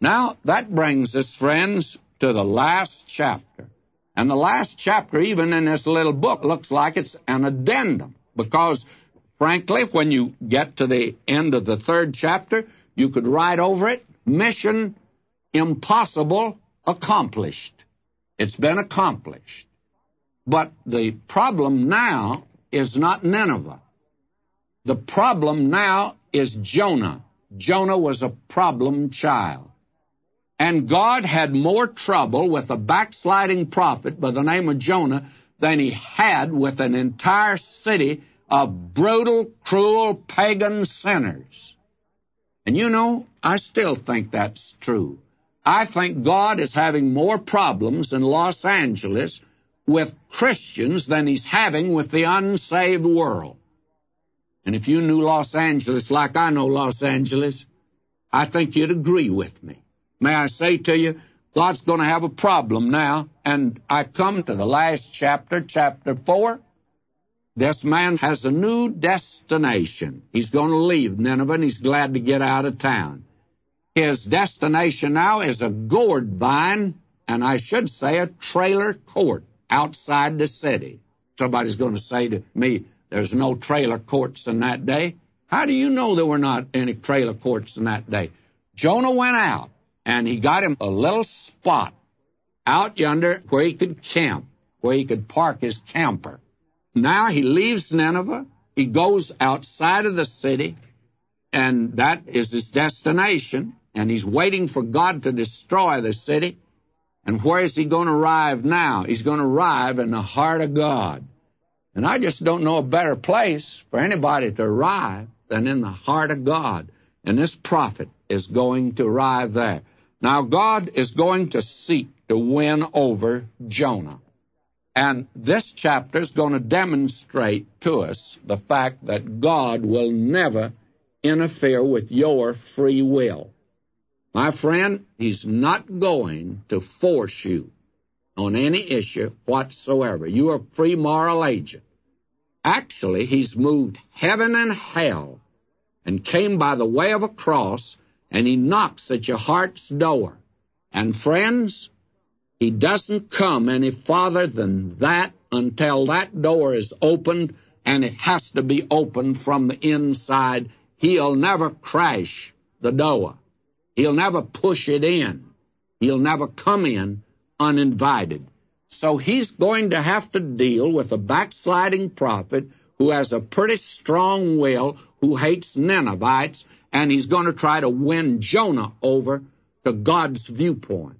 Now, that brings us, friends, to the last chapter. And the last chapter, even in this little book, looks like it's an addendum. Because, frankly, when you get to the end of the 3rd chapter, you could write over it, mission impossible accomplished. It's been accomplished. But the problem now is not Nineveh. The problem now is Jonah. Jonah was a problem child. And God had more trouble with a backsliding prophet by the name of Jonah than he had with an entire city of brutal, cruel, pagan sinners. And you know, I still think that's true. I think God is having more problems in Los Angeles with Christians than he's having with the unsaved world. And if you knew Los Angeles like I know Los Angeles, I think you'd agree with me. May I say to you, God's going to have a problem now. And I come to the last chapter, chapter 4. This man has a new destination. He's going to leave Nineveh, and he's glad to get out of town. His destination now is a gourd vine, and I should say a trailer court outside the city. Somebody's going to say to me, there's no trailer courts in that day. How do you know there were not any trailer courts in that day? Jonah went out, and he got him a little spot out yonder where he could camp, where he could park his camper. Now he leaves Nineveh. He goes outside of the city, and that is his destination, and he's waiting for God to destroy the city. And where is he going to arrive now? He's going to arrive in the heart of God. And I just don't know a better place for anybody to arrive than in the heart of God. And this prophet is going to arrive there. Now, God is going to seek to win over Jonah. And this chapter is going to demonstrate to us the fact that God will never interfere with your free will. My friend, he's not going to force you on any issue whatsoever. You are a free moral agent. Actually, he's moved heaven and hell and came by the way of a cross, and he knocks at your heart's door. And friends, he doesn't come any farther than that until that door is opened, and it has to be opened from the inside. He'll never crash the door. He'll never push it in. He'll never come in uninvited. So he's going to have to deal with a backsliding prophet who has a pretty strong will, who hates Ninevites, and he's going to try to win Jonah over to God's viewpoint.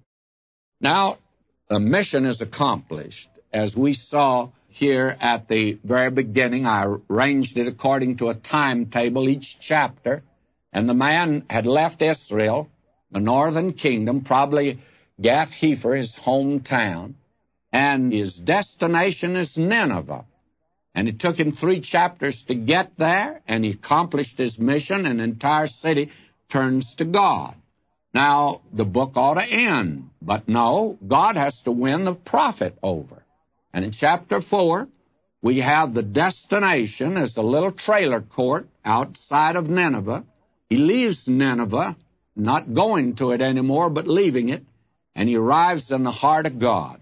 Now, the mission is accomplished. As we saw here at the very beginning, I arranged it according to a timetable, each chapter, and the man had left Israel, the northern kingdom, probably Gath-Hepher, his hometown, and his destination is Nineveh. And it took him 3 chapters to get there, and he accomplished his mission, and the entire city turns to God. Now, the book ought to end, but no, God has to win the prophet over. And in chapter 4, we have the destination as a little trailer court outside of Nineveh. He leaves Nineveh, not going to it anymore, but leaving it, and he arrives in the heart of God.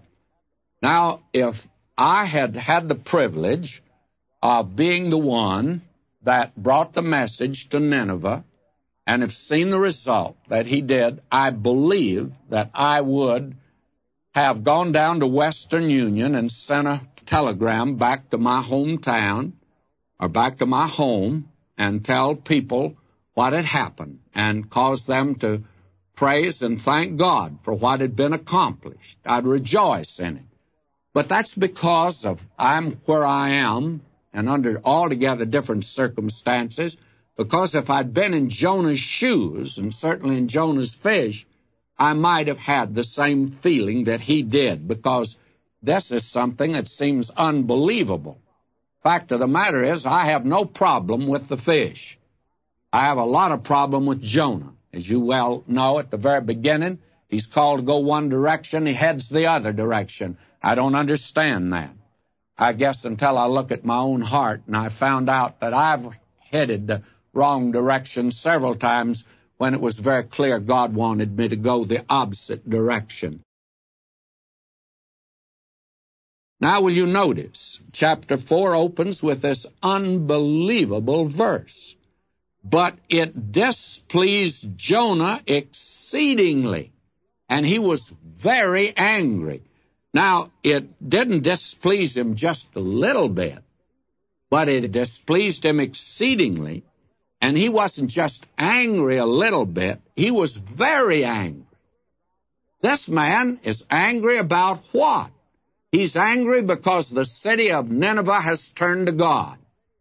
Now, if I had had the privilege of being the one that brought the message to Nineveh and have seen the result that he did, I believe that I would have gone down to Western Union and sent a telegram back to my hometown or back to my home and tell people what had happened and cause them to praise and thank God for what had been accomplished. I'd rejoice in it. But that's because of I'm where I am and under altogether different circumstances, because if I'd been in Jonah's shoes, and certainly in Jonah's fish, I might have had the same feeling that he did, because this is something that seems unbelievable. Fact of the matter is, I have no problem with the fish. I have a lot of problem with Jonah. As you well know, at the very beginning, he's called to go one direction, he heads the other direction. I don't understand that. I guess until I look at my own heart, and I found out that I've headed the wrong direction several times when it was very clear God wanted me to go the opposite direction. Now, will you notice, chapter 4 opens with this unbelievable verse. But it displeased Jonah exceedingly, and he was very angry. Now, it didn't displease him just a little bit, but it displeased him exceedingly, and he wasn't just angry a little bit, he was very angry. This man is angry about what? He's angry because the city of Nineveh has turned to God,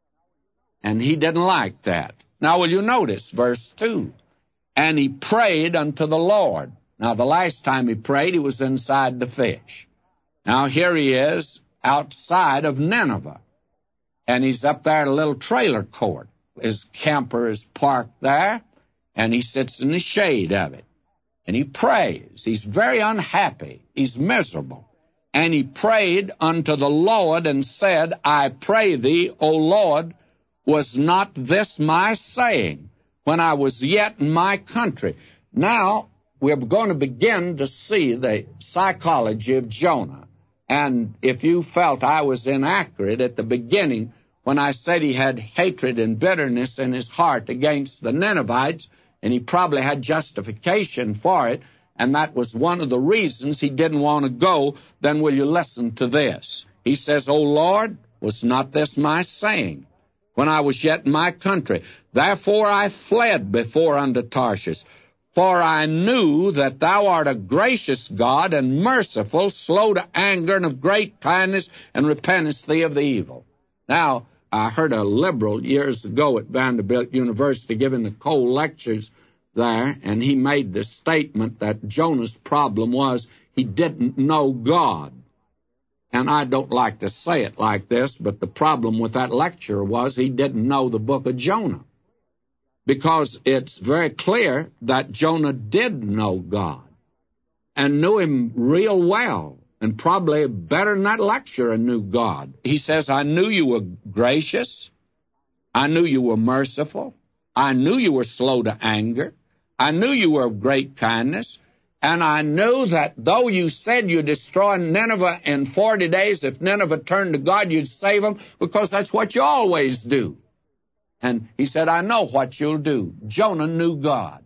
and he didn't like that. Now, will you notice verse 2? And he prayed unto the Lord. Now, the last time he prayed, he was inside the fish. Now, here he is outside of Nineveh, and he's up there at a little trailer court. His camper is parked there, and he sits in the shade of it. And he prays. He's very unhappy. He's miserable. And he prayed unto the Lord and said, I pray thee, O Lord, was not this my saying when I was yet in my country? Now, we're going to begin to see the psychology of Jonah. And if you felt I was inaccurate at the beginning when I said he had hatred and bitterness in his heart against the Ninevites, and he probably had justification for it, and that was one of the reasons he didn't want to go, then will you listen to this? He says, O Lord, was not this my saying when I was yet in my country? Therefore I fled before unto Tarshish, for I knew that thou art a gracious God and merciful, slow to anger, and of great kindness, and repentest thee of the evil. Now, I heard a liberal years ago at Vanderbilt University giving the Cole lectures there, and he made the statement that Jonah's problem was he didn't know God. And I don't like to say it like this, but the problem with that lecture was he didn't know the book of Jonah. Because it's very clear that Jonah did know God and knew him real well, and probably better than that lecturer knew God. He says, I knew you were gracious. I knew you were merciful. I knew you were slow to anger. I knew you were of great kindness. And I knew that though you said you'd destroy Nineveh in 40 days, if Nineveh turned to God, you'd save them, because that's what you always do. And he said, I know what you'll do. Jonah knew God.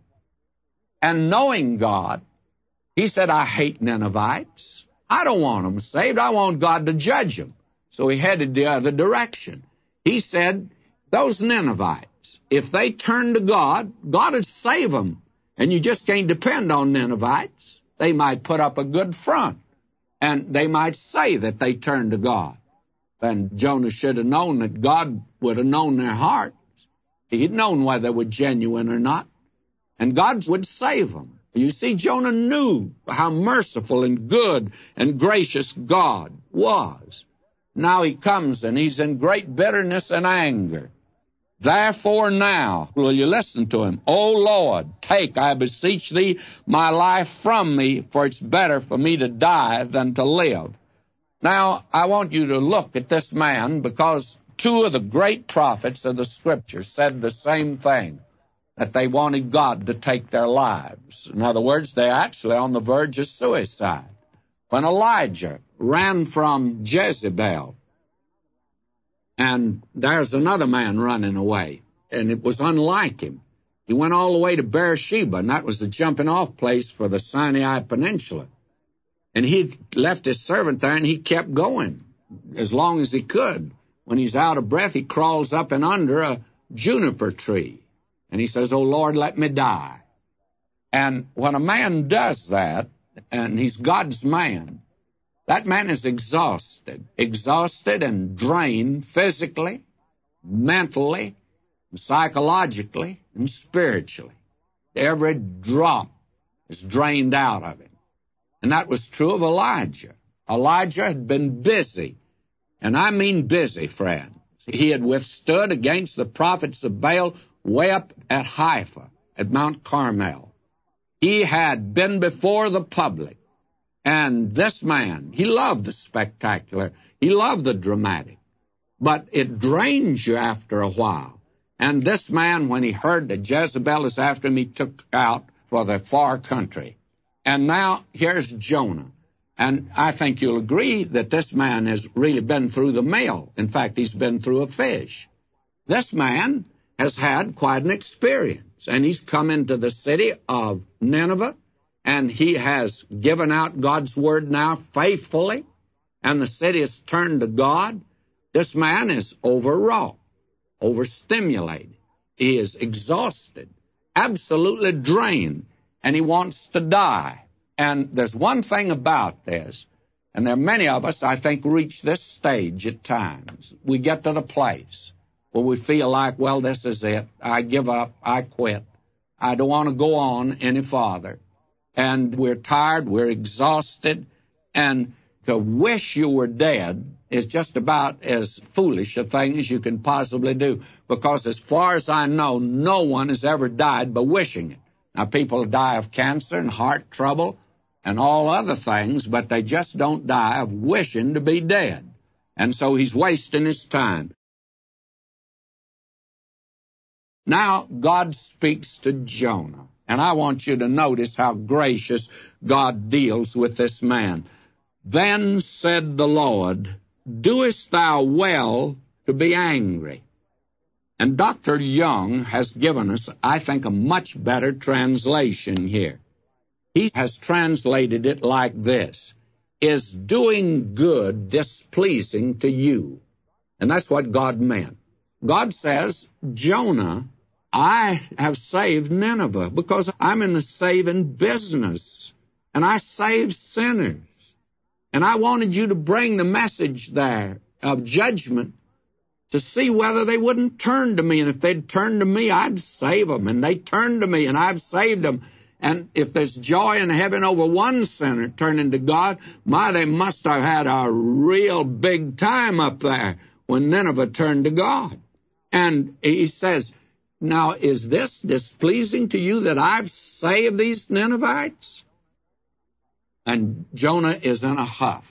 And knowing God, he said, I hate Ninevites. I don't want them saved. I want God to judge them. So he headed the other direction. He said, those Ninevites, if they turn to God, God would save them. And you just can't depend on Ninevites. They might put up a good front, and they might say that they turned to God. And Jonah should have known that God would have known their hearts. He'd known whether they were genuine or not, and God would save them. You see, Jonah knew how merciful and good and gracious God was. Now he comes, and he's in great bitterness and anger. Therefore now, will you listen to him? O Lord, take, I beseech thee, my life from me, for it's better for me to die than to live. Now, I want you to look at this man, because two of the great prophets of the Scripture said the same thing, that they wanted God to take their lives. In other words, they're actually on the verge of suicide. When Elijah ran from Jezebel, and there's another man running away, and it was unlike him. He went all the way to Beersheba, and that was the jumping-off place for the Sinai Peninsula. And he left his servant there, and he kept going as long as he could. When he's out of breath, he crawls up and under a juniper tree. And he says, "Oh, Lord, let me die." And when a man does that, and he's God's man, that man is exhausted and drained physically, mentally, psychologically, and spiritually. Every drop is drained out of him. And that was true of Elijah. Elijah had been busy, and I mean busy, friends. He had withstood against the prophets of Baal way up at Haifa, at Mount Carmel. He had been before the public. And this man, he loved the spectacular. He loved the dramatic. But it drains you after a while. And this man, when he heard that Jezebel is after him, he took out for the far country. And now here's Jonah. And I think you'll agree that this man has really been through the mill. In fact, he's been through a fish. This man has had quite an experience. And he's come into the city of Nineveh, and he has given out God's word now faithfully, and the city has turned to God. This man is overwrought, overstimulated. He is exhausted, absolutely drained, and he wants to die. And there's one thing about this, and there are many of us, I think, reach this stage at times. We get to the place where we feel like, well, this is it. I give up. I quit. I don't want to go on any farther. And we're tired. We're exhausted. And to wish you were dead is just about as foolish a thing as you can possibly do, because as far as I know, no one has ever died by wishing it. Now, people die of cancer and heart trouble and all other things, but they just don't die of wishing to be dead. And so he's wasting his time. Now, God speaks to Jonah, and I want you to notice how gracious God deals with this man. Then said the Lord, doest thou well to be angry? And Dr. Young has given us, I think, a much better translation here. He has translated it like this: is doing good displeasing to you? And that's what God meant. God says, Jonah, I have saved Nineveh because I'm in the saving business, and I save sinners. And I wanted you to bring the message there of judgment to see whether they wouldn't turn to me. And if they'd turn to me, I'd save them. And they turned to me, and I've saved them. And if there's joy in heaven over one sinner turning to God, they must have had a real big time up there when Nineveh turned to God. And he says, now, is this displeasing to you that I've saved these Ninevites? And Jonah is in a huff,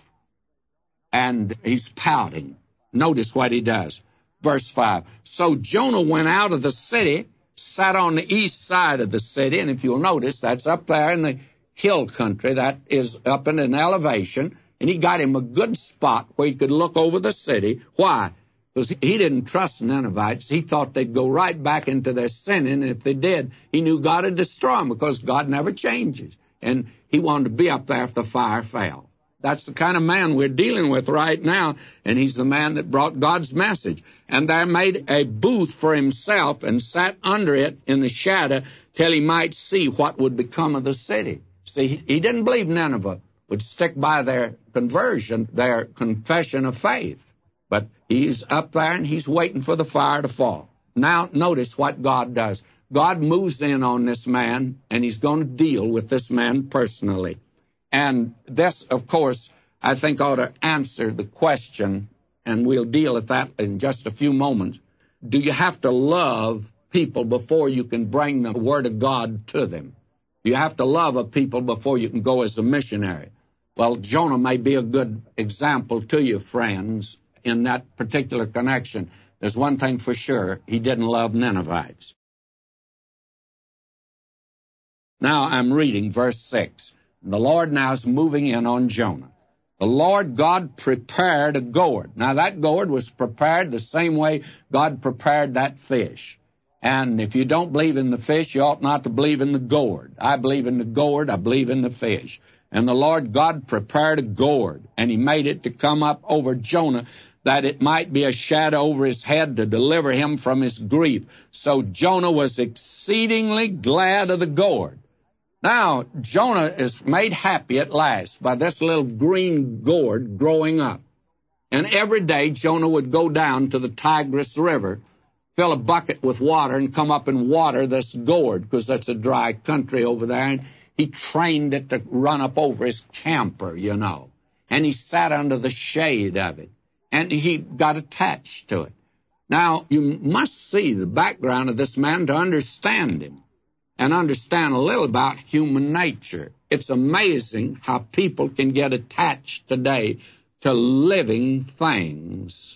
and he's pouting. Notice what he does. Verse 5, so Jonah went out of the city, sat on the east side of the city, and if you'll notice, that's up there in the hill country, that is up in an elevation, and he got him a good spot where he could look over the city. Why? Because he didn't trust Ninevites. He thought they'd go right back into their sinning, and if they did, he knew God would destroy them, because God never changes. And he wanted to be up there if the fire fell. That's the kind of man we're dealing with right now, and he's the man that brought God's message. And there made a booth for himself and sat under it in the shadow till he might see what would become of the city. See, he didn't believe Nineveh would stick by their conversion, their confession of faith. But he's up there, and he's waiting for the fire to fall. Now, notice what God does. God moves in on this man, and he's going to deal with this man personally. And this, of course, I think ought to answer the question, and we'll deal with that in just a few moments. Do you have to love people before you can bring the Word of God to them? Do you have to love a people before you can go as a missionary? Well, Jonah may be a good example to you, friends, in that particular connection. There's one thing for sure: he didn't love Ninevites. Now I'm reading verse 6. The Lord now is moving in on Jonah. The Lord God prepared a gourd. Now that gourd was prepared the same way God prepared that fish. And if you don't believe in the fish, you ought not to believe in the gourd. I believe in the gourd. I believe in the fish. And the Lord God prepared a gourd, and he made it to come up over Jonah, that it might be a shadow over his head to deliver him from his grief. So Jonah was exceedingly glad of the gourd. Now, Jonah is made happy at last by this little green gourd growing up. And every day, Jonah would go down to the Tigris River, fill a bucket with water, and come up and water this gourd, because that's a dry country over there. And he trained it to run up over his camper, you know. And he sat under the shade of it. And he got attached to it. Now, you must see the background of this man to understand him, and understand a little about human nature. It's amazing how people can get attached today to living things.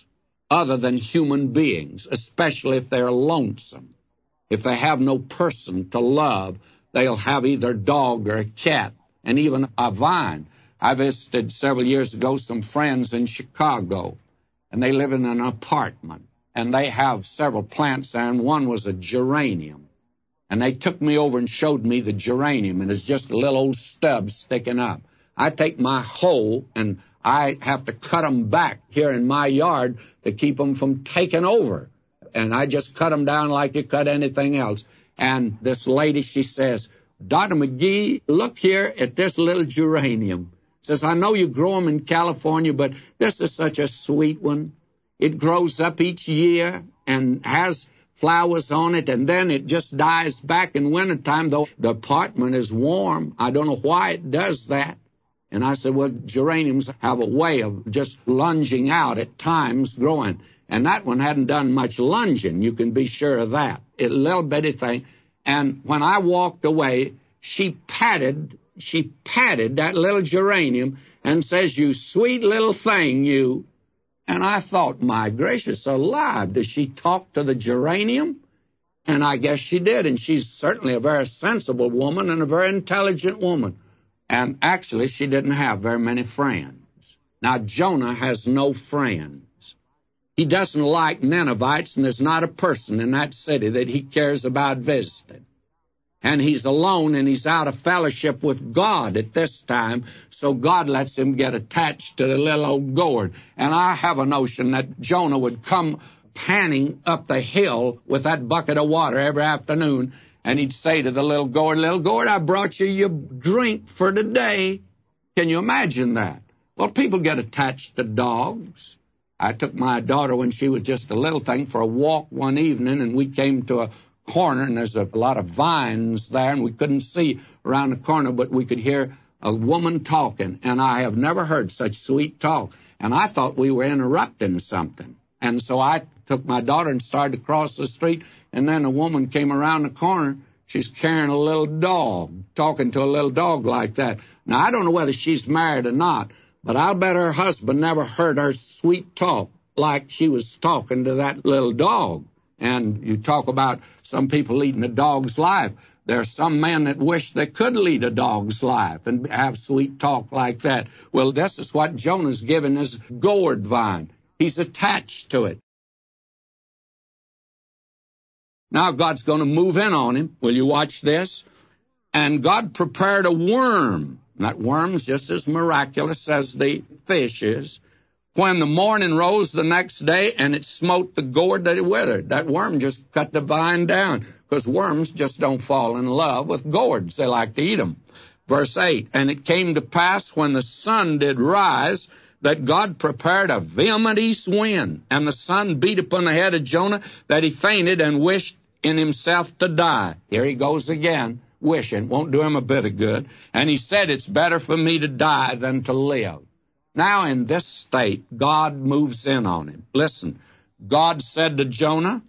other than human beings, especially if they're lonesome. If they have no person to love, they'll have either a dog or a cat, and even a vine. I visited several years ago some friends in Chicago, and they live in an apartment, and they have several plants there, and one was a geranium. And they took me over and showed me the geranium, and it's just a little old stub sticking up. I take my hoe, and I have to cut them back here in my yard to keep them from taking over. And I just cut them down like you cut anything else. And this lady, she says, Dr. McGee, look here at this little geranium. Says, I know you grow them in California, but this is such a sweet one. It grows up each year and has flowers on it, and then it just dies back in wintertime, though the apartment is warm. I don't know why it does that. And I said, well, geraniums have a way of just lunging out at times, growing. And that one hadn't done much lunging, you can be sure of that. A little bitty thing. And when I walked away, she patted that little geranium and says, you sweet little thing, you. And I thought, my gracious alive, does she talk to the geranium? And I guess she did, and she's certainly a very sensible woman and a very intelligent woman. And actually, she didn't have very many friends. Now, Jonah has no friends. He doesn't like Ninevites, and there's not a person in that city that he cares about visiting. And he's alone, and he's out of fellowship with God at this time, so God lets him get attached to the little old gourd. And I have a notion that Jonah would come panning up the hill with that bucket of water every afternoon, and he'd say to the little gourd, I brought you your drink for today. Can you imagine that? Well, people get attached to dogs. I took my daughter when she was just a little thing for a walk one evening, and we came to a corner, and there's a lot of vines there, and we couldn't see around the corner, but we could hear a woman talking, and I have never heard such sweet talk. And I thought we were interrupting something. And so I took my daughter and started to cross the street, and then a woman came around the corner. She's carrying a little dog, talking to a little dog like that. Now, I don't know whether she's married or not, but I'll bet her husband never heard her sweet talk like she was talking to that little dog. And you talk about some people leading a dog's life. There are some men that wish they could lead a dog's life and have sweet talk like that. Well, this is what Jonah's given his gourd vine. He's attached to it. Now God's going to move in on him. Will you watch this? And God prepared a worm. That worm's just as miraculous as the fish is. When the morning rose the next day, and it smote the gourd that it withered. That worm just cut the vine down, because worms just don't fall in love with gourds. They like to eat them. Verse 8, and it came to pass when the sun did rise, that God prepared a vehement east wind, and the sun beat upon the head of Jonah, that he fainted and wished in himself to die. Here he goes again, wishing. Won't do him a bit of good. And he said, it's better for me to die than to live. Now in this state, God moves in on him. Listen, God said to Jonah,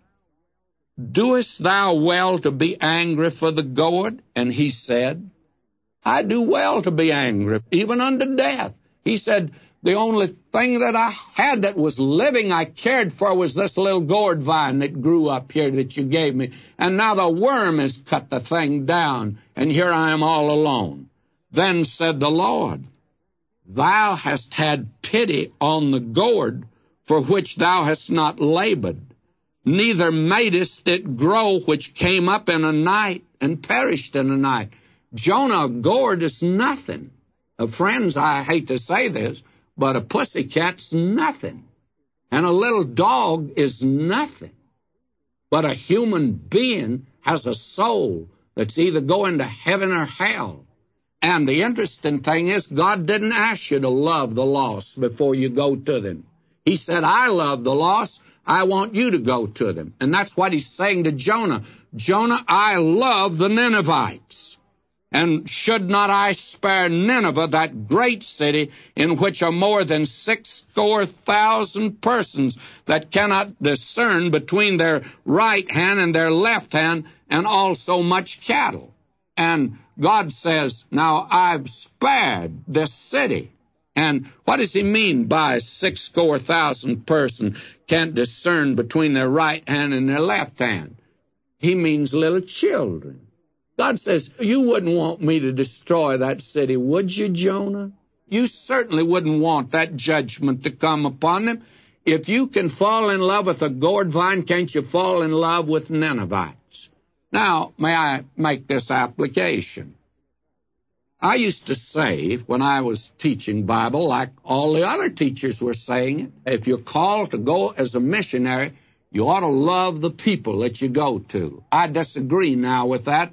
doest thou well to be angry for the gourd? And he said, I do well to be angry, even unto death. He said, the only thing that I had that was living I cared for was this little gourd vine that grew up here that you gave me. And now the worm has cut the thing down, and here I am all alone. Then said the Lord, thou hast had pity on the gourd for which thou hast not labored, neither madest it grow which came up in a night and perished in a night. Jonah, a gourd is nothing. Friends, I hate to say this, but a pussycat's nothing. And a little dog is nothing. But a human being has a soul that's either going to heaven or hell. And the interesting thing is, God didn't ask you to love the lost before you go to them. He said, I love the lost. I want you to go to them. And that's what he's saying to Jonah. Jonah, I love the Ninevites. And should not I spare Nineveh, that great city, in which are more than 6,000 persons that cannot discern between their right hand and their left hand, and also much cattle? And God says, now I've spared this city. And what does he mean by 6,000 person can't discern between their right hand and their left hand? He means little children. God says, you wouldn't want me to destroy that city, would you, Jonah? You certainly wouldn't want that judgment to come upon them. If you can fall in love with a gourd vine, can't you fall in love with Ninevites? Now, may I make this application? I used to say, when I was teaching Bible, like all the other teachers were saying, if you're called to go as a missionary, you ought to love the people that you go to. I disagree now with that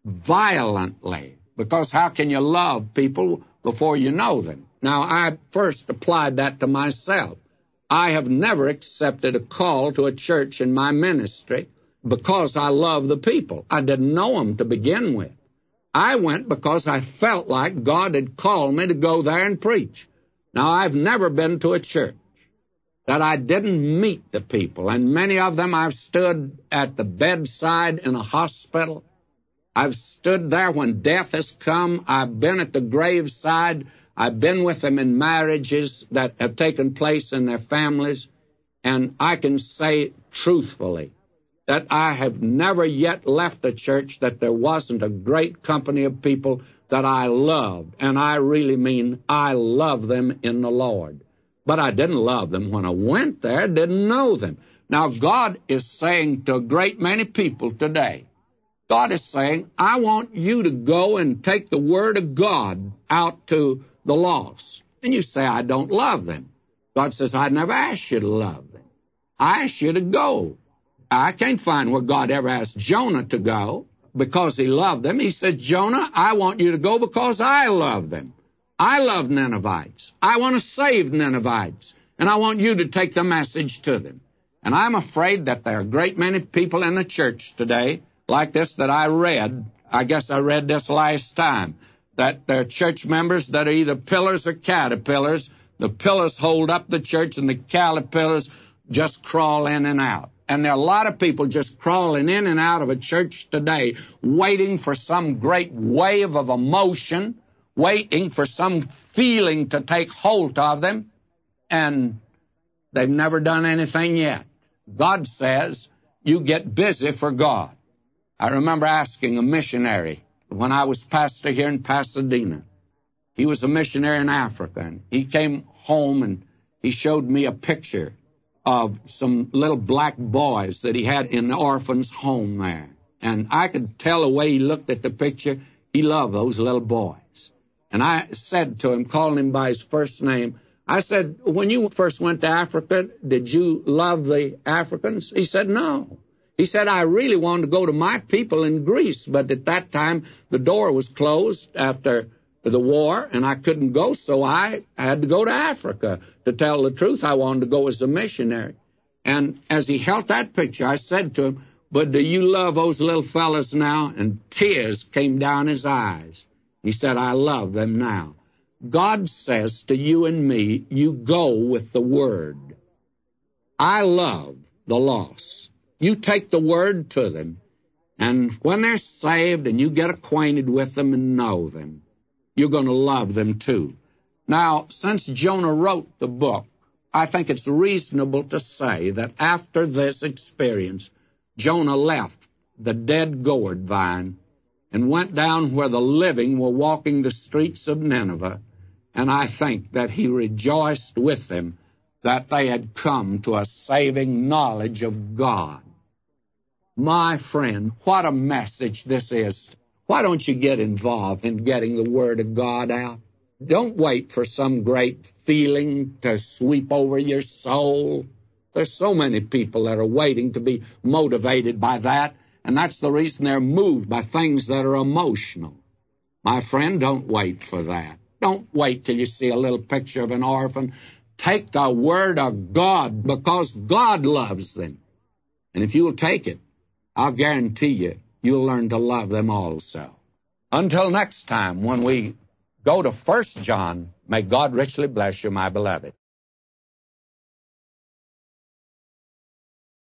violently, because how can you love people before you know them? Now, I first applied that to myself. I have never accepted a call to a church in my ministry because I love the people. I didn't know them to begin with. I went because I felt like God had called me to go there and preach. Now, I've never been to a church that I didn't meet the people, and many of them I've stood at the bedside in a hospital. I've stood there when death has come. I've been at the graveside. I've been with them in marriages that have taken place in their families, and I can say truthfully that I have never yet left a church that there wasn't a great company of people that I loved, and I really mean I love them in the Lord. But I didn't love them when I went there, didn't know them. Now, God is saying to a great many people today, God is saying, I want you to go and take the Word of God out to the lost. And you say, I don't love them. God says, I never asked you to love them. I asked you to go. I can't find where God ever asked Jonah to go because he loved them. He said, Jonah, I want you to go because I love them. I love Ninevites. I want to save Ninevites. And I want you to take the message to them. And I'm afraid that there are a great many people in the church today like this that I read. I guess I read this last time. That there are church members that are either pillars or caterpillars. The pillars hold up the church and the caterpillars just crawl in and out. And there are a lot of people just crawling in and out of a church today, waiting for some great wave of emotion, waiting for some feeling to take hold of them, and they've never done anything yet. God says, you get busy for God. I remember asking a missionary when I was pastor here in Pasadena. He was a missionary in Africa, and he came home and he showed me a picture of some little black boys that he had in the orphan's home there. And I could tell the way he looked at the picture, he loved those little boys. And I said to him, calling him by his first name, I said, when you first went to Africa, did you love the Africans? He said, no. He said, I really wanted to go to my people in Greece, but at that time the door was closed after the war, and I couldn't go, so I had to go to Africa. To tell the truth, I wanted to go as a missionary. And as he held that picture, I said to him, but do you love those little fellas now? And tears came down his eyes. He said, I love them now. God says to you and me, you go with the Word. I love the lost. You take the Word to them, and when they're saved and you get acquainted with them and know them, you're going to love them too. Now, since Jonah wrote the book, I think it's reasonable to say that after this experience, Jonah left the dead gourd vine and went down where the living were walking the streets of Nineveh, and I think that he rejoiced with them that they had come to a saving knowledge of God. My friend, what a message this is. Why don't you get involved in getting the Word of God out? Don't wait for some great feeling to sweep over your soul. There's so many people that are waiting to be motivated by that, and that's the reason they're moved by things that are emotional. My friend, don't wait for that. Don't wait till you see a little picture of an orphan. Take the Word of God, because God loves them. And if you'll take it, I'll guarantee you, you'll learn to love them also. Until next time, when we go to 1 John, may God richly bless you, my beloved.